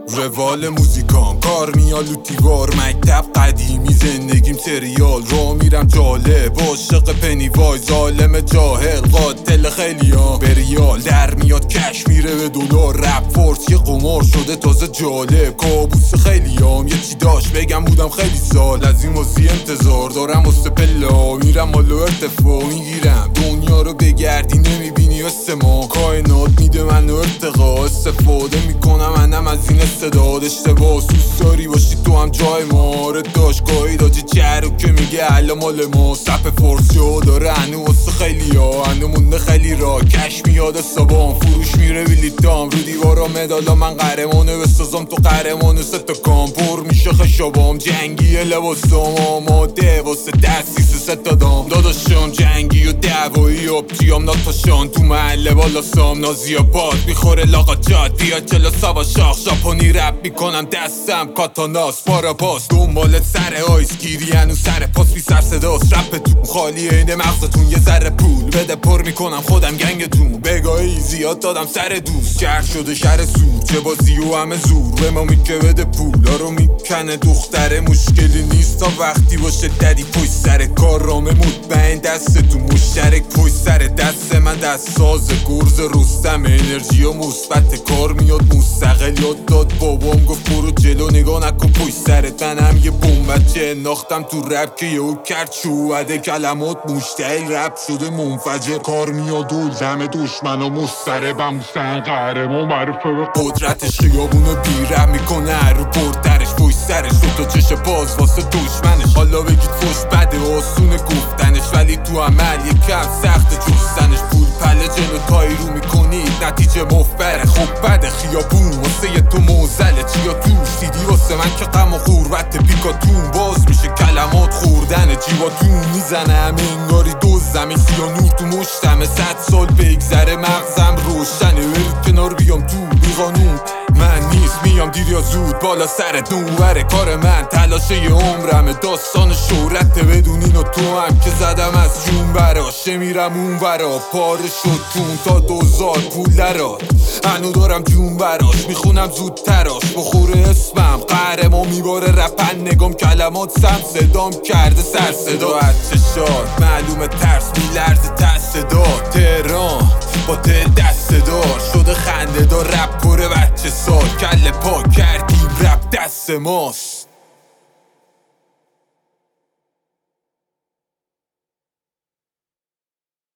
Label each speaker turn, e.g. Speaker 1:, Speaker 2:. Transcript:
Speaker 1: روال موزیکام کار میال لوتیوار مکتب قدیمی زندگیم سریال را میرم جالب عاشق پنی وای ظالم جاهل قاتل خیلیام بریال در میاد کش میره به دلار رپ فورس یه قمار شده تازه جالب کابوس خیلیام یه چی داشت بگم بودم خیلی سال از این واسه انتظار دارم واسه پلا میرم مالو ارتفاع میگیرم دنیا رو بگردی نمیبینی واسه ما کائنات میده منو ارتقا استفاده میکنم منم از این استعداد اشتباه سوس داری باشی تو هم جای ما داشگاهی داجی چرو که میگه الا مال ما سپ فورس شو داره هنو واسه خیلی ها هنو مونده خیلی را کش میاد سبام فروش میره ویلیتام رو دیوارا مدالا من قهرمانه بسازم تو قهرمانه ستا کام پر میشه خشابام جنگی لباسام آماده واسه دستیس ستا دام داداشم جنگی و دعوایی آبجیام ناتاشان تو محله بالا سام نازیا باد میخوره لاغا جاد بیا جلو سوا شاخ ژاپنی رپ میکنم دستم کاتاناس پارا باس دنبال سر آیس گیری هنو سر پاس بی سر صداست رپتون خالی عین مغزتون یه ذره پول بده پر میکنم خودم گنگتون بگاهی زیاد دادم سر دوست شهر شده شهر سور چه بازی و همه زور به ما میگه بده پولا رو میکنه دختره مشکلی نیست تا وقتی باشه ددی پشت سر کار رامه مطمئن دستتون مشترک پشت سر دست من دست ساز گرز رستم انرژی و مثبت کار میاد مستقل یاد داد بابام گفت برو جلو نگاه نکن پشت سرت منم یه بمبچه انداختم تو رپ که یهو کرد شوهده کلمات مشتعل رپ شده منفجر کار میاد و دم دشمنا مضطربم حسین قهرمان معروفه به قدرتش خیابونو بیرم میکنه رو پرترش پشت سرش دوتا چش باز واسه دشمنش حالا بگید فش بده آسونه گفتنش ولی تو عمل یکم سخت جستنش پول پله جلو تایی رو میکنید نتیجه مفبره خب بده خیابون واسه یه تو موزله چیا توش دیدی واسه من که غم و غربت پیکاتون باز میشه کلمات خوردن جیباتون میزنه همه انگاری دوزم این سیا نور تو مشتمه 100 سال بگذره مغزم روشنه برید کنار بیام تو بیقانون من نیست میام دیر یا زود بالا سرت نوبره کار من تلاشه یه عمرمه داستان شهرت بدون اینو تو هم که زدم از جون براشه میرم اون برا پاره شد تون تا دوزار پول درات هنو دارم جون براش میخونم زود تراش بخوره اسمم قهرمان میباره رپن نگام کلمات سم صدام کرده سر صدا بچه شاد معلومه ترس میلرزه تست داد تهران با دست دار شده خنده دار رپ پره بچه سال کل پا کردیم رپ دست ماست